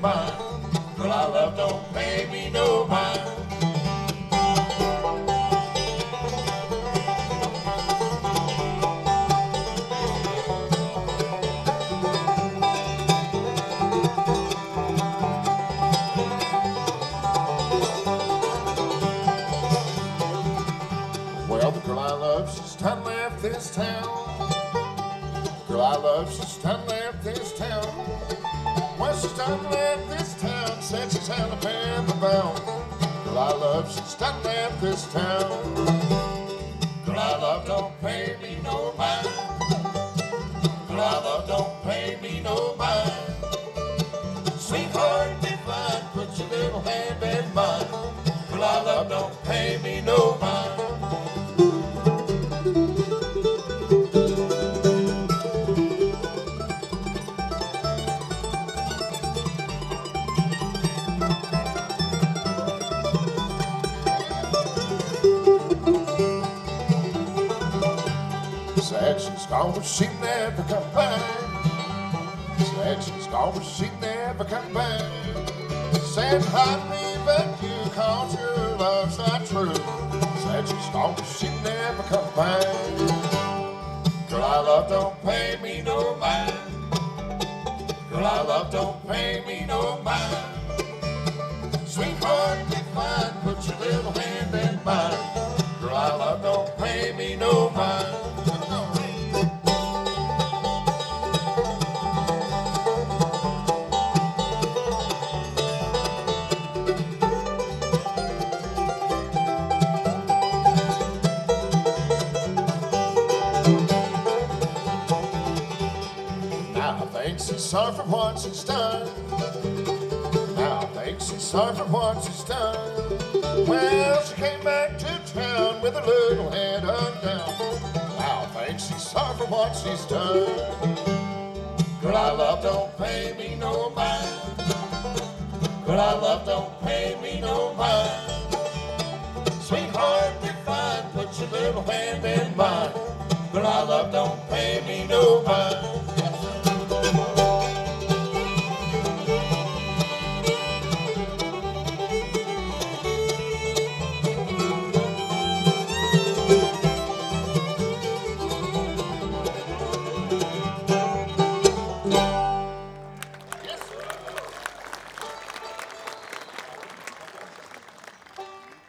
mind. Girl I love don't pay me no mind. Well, the girl I love, she's done left this town. Girl I love, she's done left this town. Well, she's done left this town, said she's Alabama bound. Girl I love, she's done left this town. Girl I love, don't pay me no mind. Girl I love, don't pay me no mind. Sweetheart divine, put your little hand in mine. Girl I love, don't pay me no mind. Said she's gone, but she never come back. Said she's gone, but she never come back. Said hide me, but you cause your love's not true. Said she's gone, but she never come back. Girl I love, don't pay me no mind. Girl I love, don't pay me no mind. Sweetheart divine, put your little hand in mine. Girl I love, don't pay me no mind. Now I think she's sorry for what she's done. Now I think she's sorry for what she's done. Well, she came back to town with her little head undone. Now I think she's sorry for what she's done. Girl I love, don't pay me no mind. Girl I love, don't pay me no mind. Sweetheart divine, put your little hand in mine. Girl I love, don't pay me no mind.